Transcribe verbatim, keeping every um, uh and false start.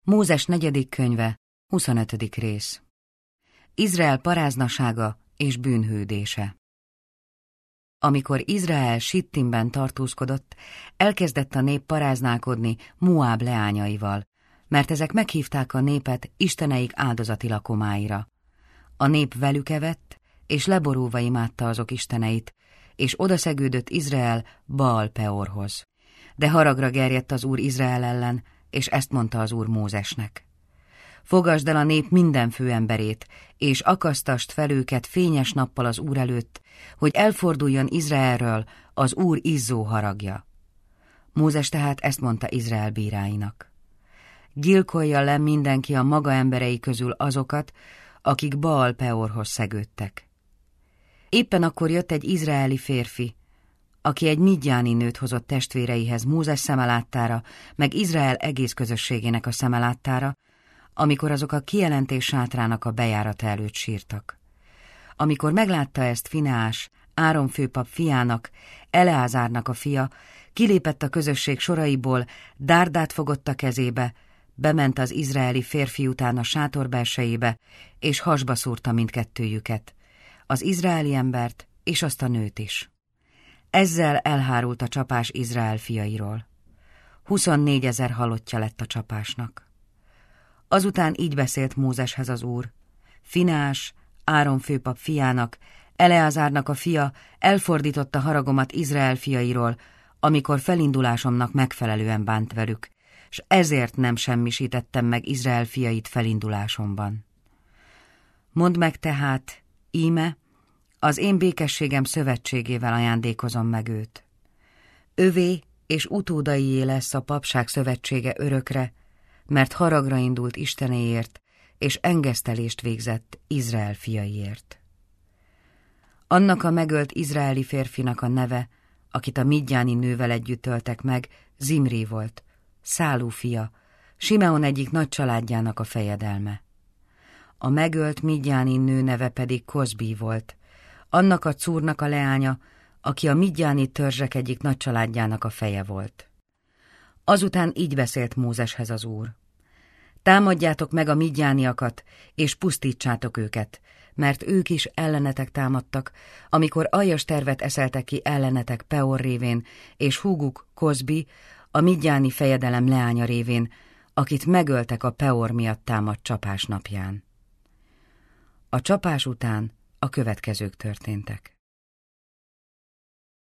Mózes negyedik könyve, huszonötödik rész. Izrael paráznasága és bűnhődése. Amikor Izrael Sittimben tartózkodott, elkezdett a nép paráználkodni Moáb leányaival, mert ezek meghívták a népet isteneik áldozati lakomáira. A nép velük evett, és leborulva imádta azok isteneit, és odaszegődött Izrael Baal Peorhoz. De haragra gerjedt az Úr Izrael ellen, és ezt mondta az Úr Mózesnek. Fogasd el a nép minden főemberét, és akasztast fel őket fényes nappal az Úr előtt, hogy elforduljon Izraelről az Úr izzó haragja. Mózes tehát ezt mondta Izrael bíráinak. Gyilkolja le mindenki a maga emberei közül azokat, akik Baal Peorhoz szegődtek. Éppen akkor jött egy izraeli férfi, aki egy midjáni nőt hozott testvéreihez Mózes szeme láttára, meg Izrael egész közösségének a szeme láttára, amikor azok a kijelentés sátrának a bejárata előtt sírtak. Amikor meglátta ezt Fineás, Áron főpap fiának, Eleázárnak a fia, kilépett a közösség soraiból, dárdát fogott a kezébe, bement az izraeli férfi után a sátor belsejébe, és hasba szúrta mindkettőjüket, az izraeli embert és azt a nőt is. Ezzel elhárult a csapás Izrael fiairól. Huszonnégyezer halottja lett a csapásnak. Azután így beszélt Mózeshez az Úr. Fineás, Áron főpap fiának, Eleázárnak a fia elfordította haragomat Izrael fiairól, amikor felindulásomnak megfelelően bánt velük, s ezért nem semmisítettem meg Izrael fiait felindulásomban. Mondd meg tehát, íme, az én békességem szövetségével ajándékozom meg őt. Övé és utódaié lesz a papság szövetsége örökre, mert haragra indult Istenéért, és engesztelést végzett Izrael fiaiért. Annak a megölt izraeli férfinak a neve, akit a midjáni nővel együtt öltek meg, Zimri volt, Szálú fia, Simeon egyik nagy családjának a fejedelme. A megölt midjáni nő neve pedig Kozbi volt, annak a Cúrnak a leánya, aki a midjáni törzsek egyik nagy családjának a feje volt. Azután így beszélt Mózeshez az Úr. Támadjátok meg a midjániakat, és pusztítsátok őket, mert ők is ellenetek támadtak, amikor aljas tervet eszeltek ki ellenetek Peor révén, és húguk Kozbi, a midjáni fejedelem leánya révén, akit megöltek a Peor miatt támadt csapás napján. A csapás után a következők történtek.